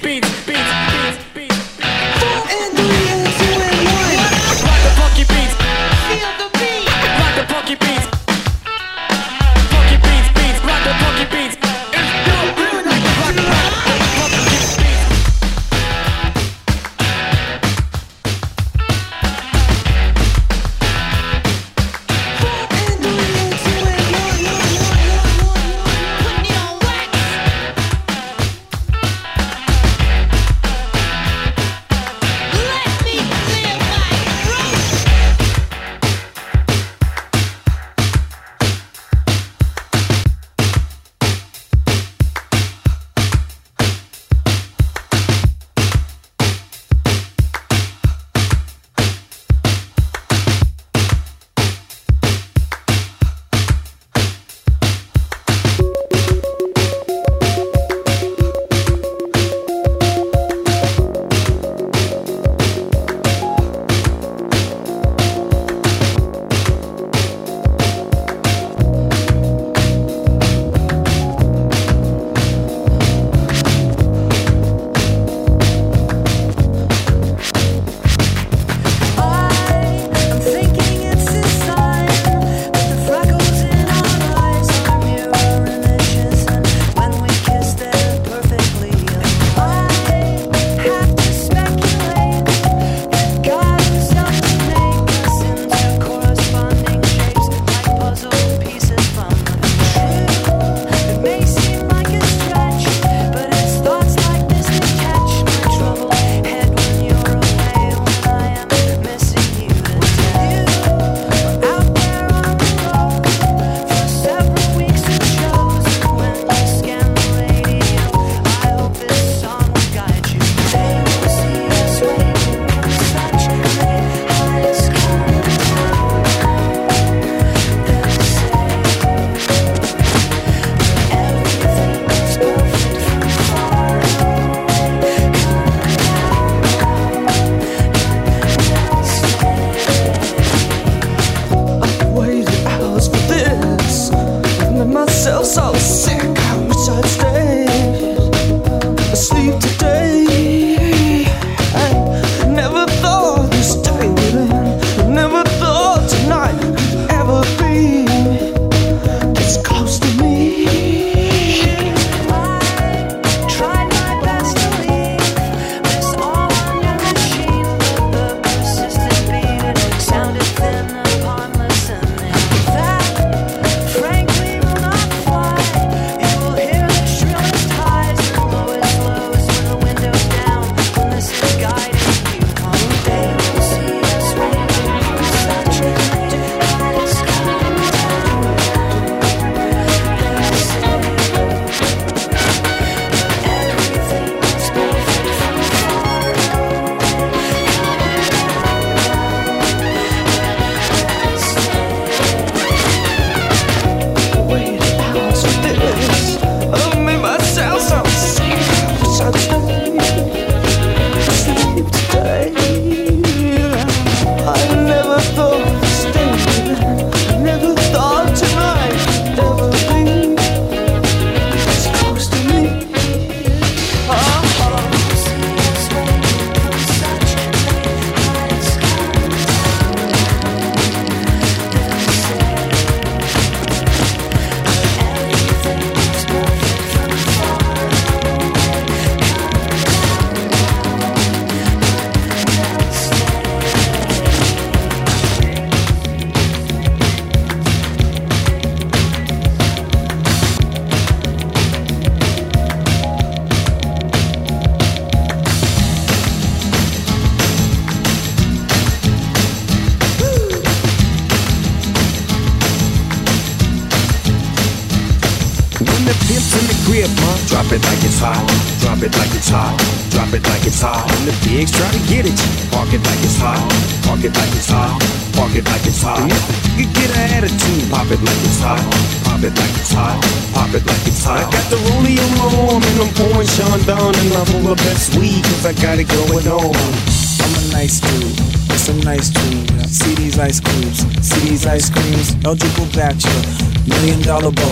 Drop it like it's hot, drop it like it's hot, drop it like it's hot. And the pigs try to get at you. Park it like it's hot, park it like it's hot, park it like it's hot. And if you get an attitude, pop it like it's hot, pop it like it's hot, pop it like it's hot. I got the rollie on my arm and I'm pouring Sean Don and I'm full of best weed cause I got it going on. I'm a nice dude, with some nice dreams. See these ice creams, see these ice creams. Eligible bachelor, $1 million bow.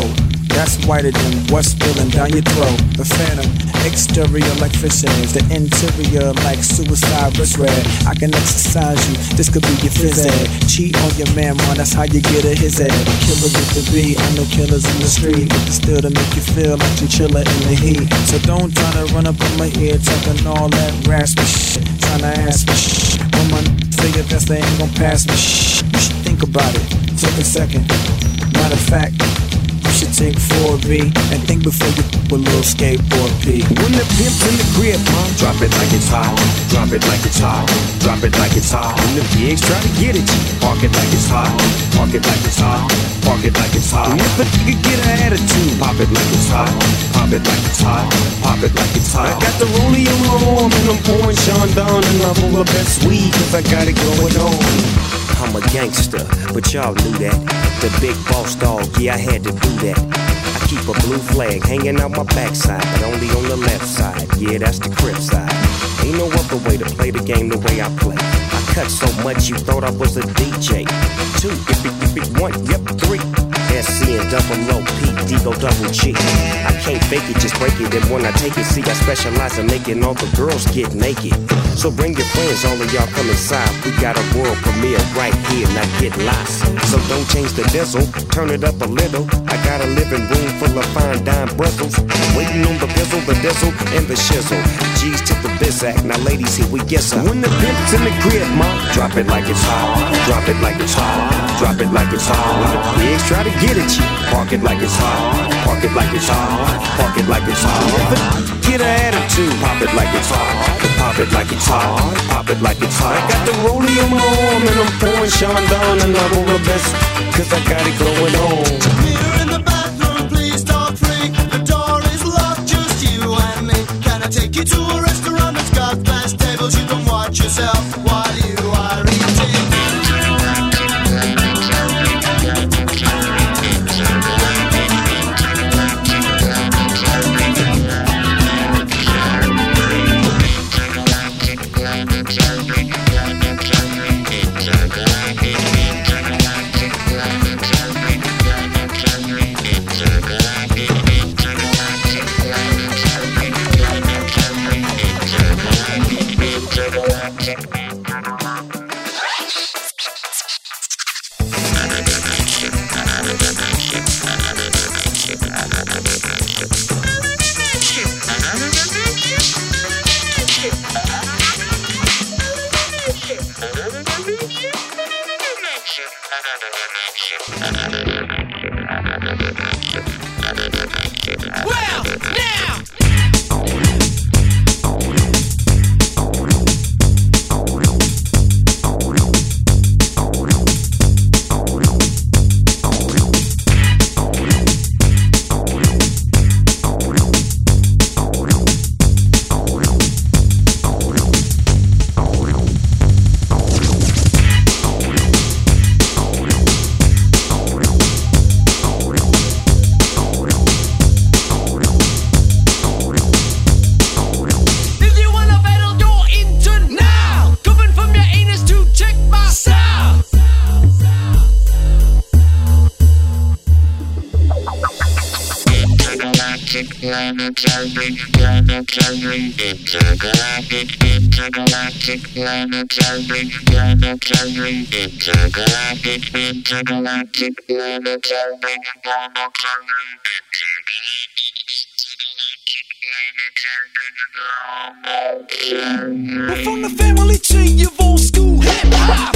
that's whiter than what's spilling down your throat. The phantom, exterior like fish eggs, the interior like suicide wrist red. I can exercise you, this could be your phys ed. Cheat on your man, that's how you get a his head. Killer with the B, I know killers in the street, but still to make you feel like chinchilla in the heat. So don't try to run up in my ear talking all that raspy shit, trying to ask me shit. When my figure that's they ain't gon' pass me shit. You should think about it, take a second. Matter of fact, you should take 4B and think before you with a little skateboard P. When the pimp's in the crib, drop it like it's hot, drop it like it's hot, drop it like it's hot. When the pigs try to get at you, park it like it's hot, park it like it's hot, park it like it's hot. And if a nigga get an attitude, pop it like it's hot, pop it like it's hot, pop it like it's hot. I got the rollie on my arm and I'm pouring Sean Don and I'm full of best weed cause I got it going on. I'm a gangster, but y'all knew that. The big boss dog, yeah, I had to do that. I keep a blue flag hanging out my backside, but only on the left side. Yeah, that's the crib side. Ain't no other way to play the game the way I play. I cut so much you thought I was a DJ. 2, if it 1, yep, 3. SC and double O, P, D go double G. I can't fake it, just break it. And when I take it, see, I specialize in making all the girls get naked. So bring your friends, all of y'all come inside. We got a world premiere right here, not get lost. So don't change the diesel, turn it up a little. I got a living room full of fine dime bristles. Waiting on the bizzle, the dizzle, and the shizzle. G's to the bizac, now ladies, here we get some. When the pimp's in the crib, drop it like it's hot, drop it like it's hot, drop it like it's hot. When the pigs try to get at you, park it like it's hot, park it like it's hot, park it like it's hot. If a get an attitude, pop it like it's hot, pop it like it's hot, pop it like it's hot. I got the rollie on my arm and I'm pouring Sean Don and I'm over the best cause I got it going on. Here in the bathroom, please don't freak. The door is locked, just you and me. Can I take you to a restaurant that's got glass tables? You can watch yourself while you are eating. Well, now! We're from the family tree of old school hip hop.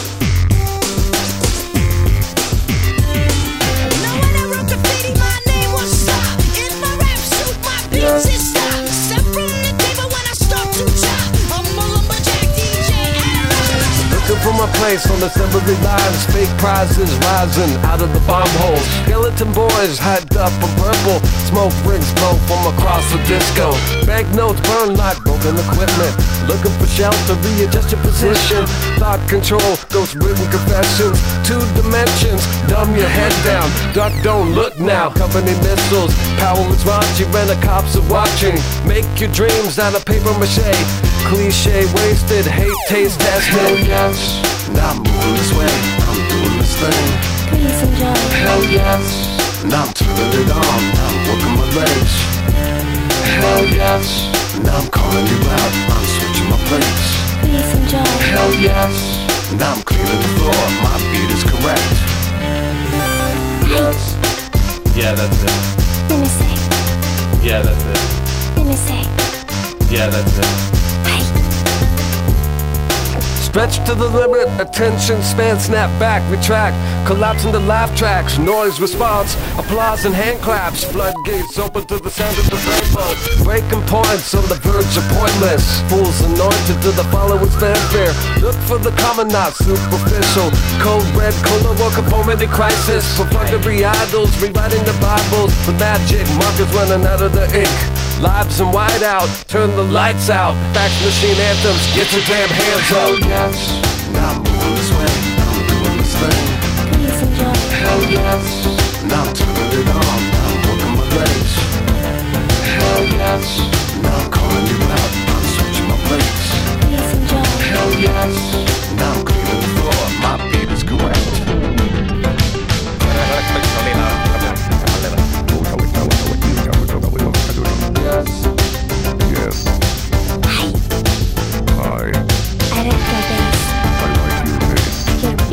No one ever graffiti my name. on assembly lines, fake prizes rising out of the bomb holes. Skeleton boys hyped up in purple, smoke rings blow from across the disco. Banknotes burn like broken equipment, looking for shelter, readjust your position. Thought control, ghost written confessions, 2 dimensions, dumb your head down. Duck, don't look now, company missiles, power is raunchy when the cops are watching. Make your dreams out of paper mache, cliche wasted, hate taste tested. Hell yes, now I'm moving this way, I'm doing this thing. Please enjoy. Hell yes, now I'm turning it on, now I'm working my legs. Hell yes, now I'm calling you out, I'm switching my plates. Please enjoy. Hell yes, now I'm cleaning the floor, my beat is correct. Yes. Yeah, that's it. Let me say. Yeah, that's it. Let me say. Yeah, that's it. Stretch to the limit, attention span, snap back, retract, collapse into laugh tracks, noise response, applause and hand claps, floodgates open to the sound of the rainbow, breaking points on the verge of pointless, fools anointed to the followers' fanfare, look for the common, not superficial, cold red color, work of poverty crisis, perfunctory idols, rewriting the Bibles, the magic markers running out of the ink. Lives in whiteout, turn the lights out. Fax machine anthems, get your damn hands up. Yes, now I'm moving this way, I'm doing this thing. Please enjoy. Hell yes, now I'm turning it on, now I'm working my legs. Hell yes, now I'm calling you out, I'm switching my plates. Please enjoy. Hell yes, now I'm cleaning the floor, my beat is correct. Yes. Hi. I like your bass. I like your bass. Your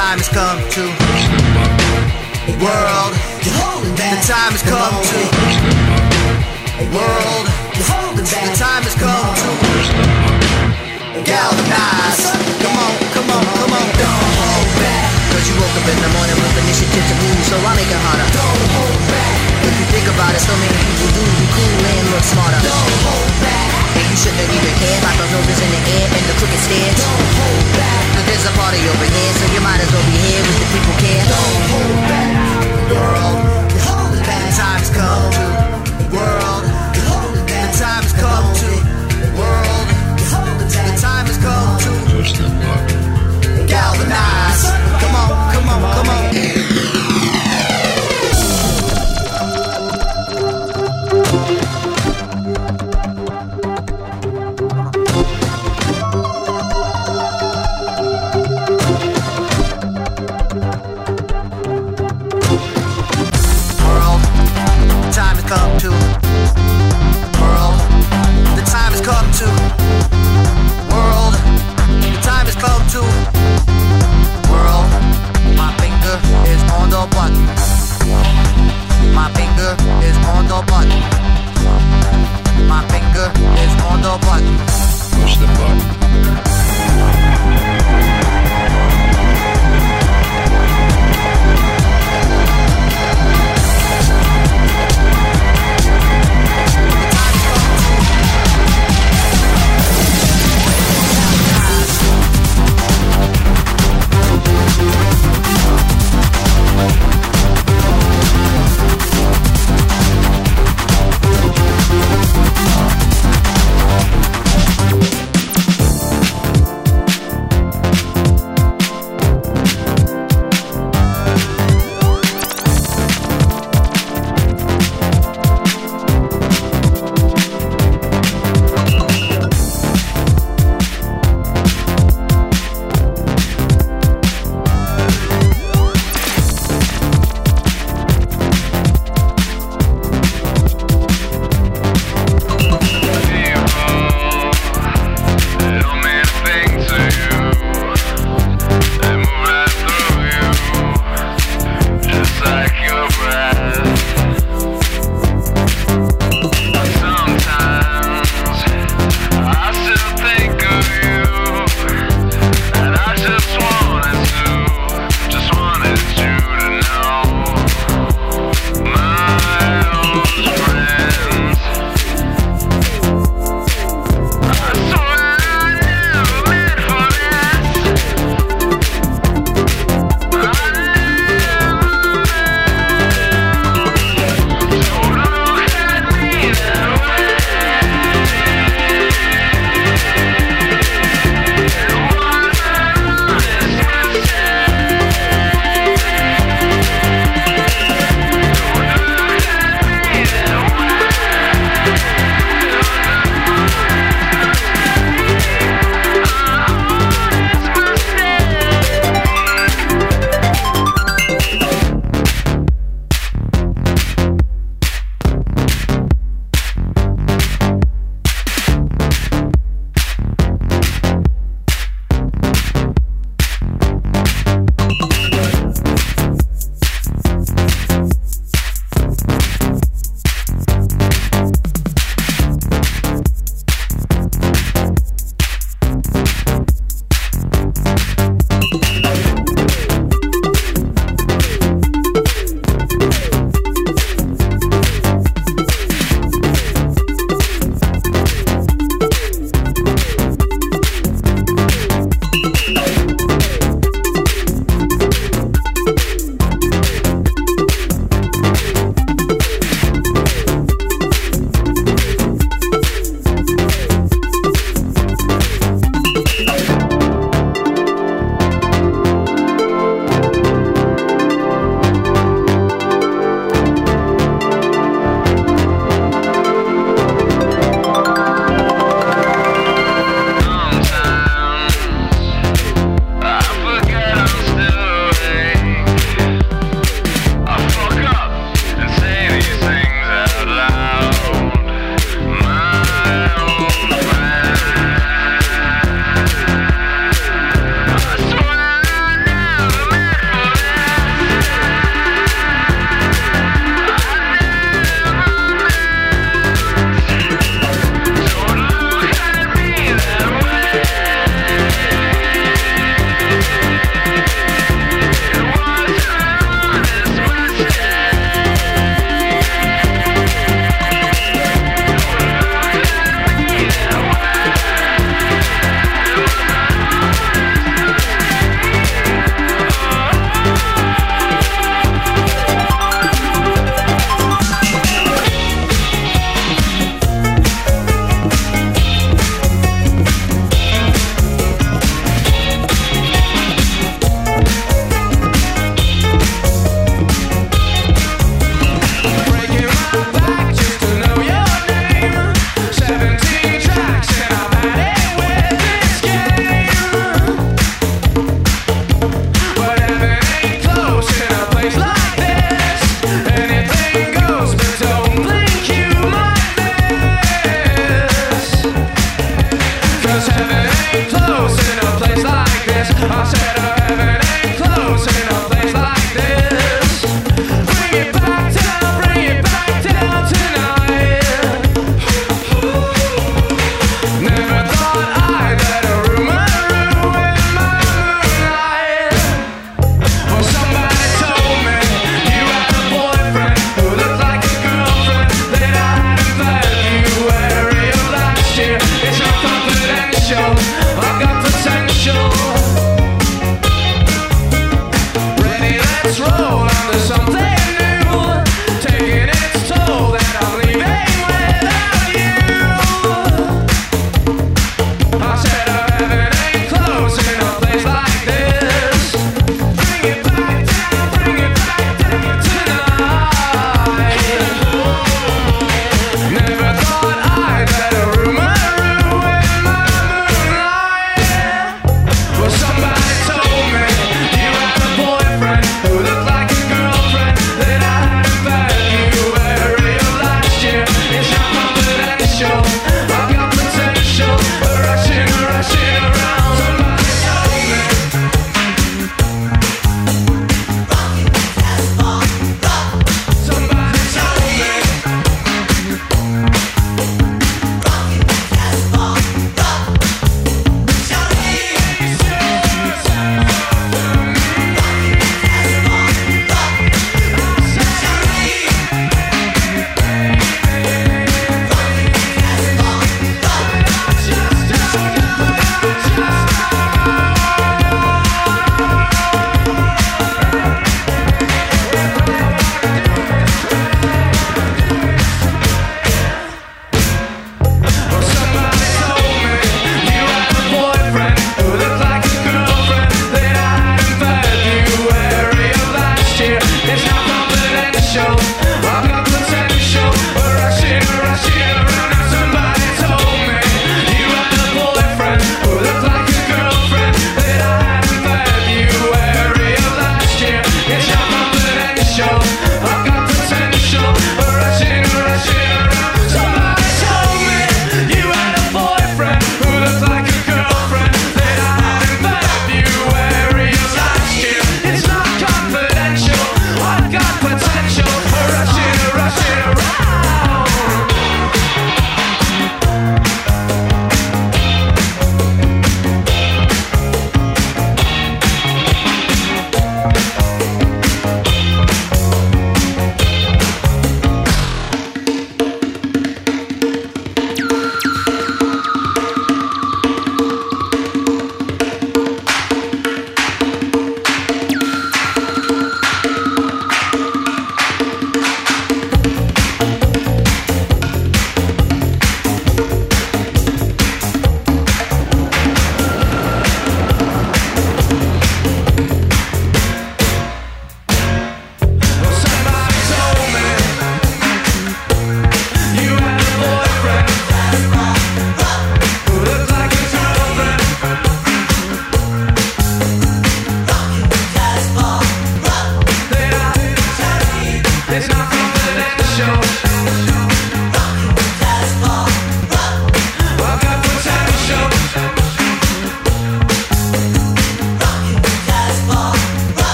time has come to world. The time has come to world. The time has come to galvanize. Come on, come on, come on. Don't hold back. Cause you woke up in the morning with initiative to move, so I make it harder. Don't hold back. If you think about it, so many people do be cool and look smarter. Don't hold back. And you shouldn't even care about those noses in the air and the crooked stairs. Don't hold back.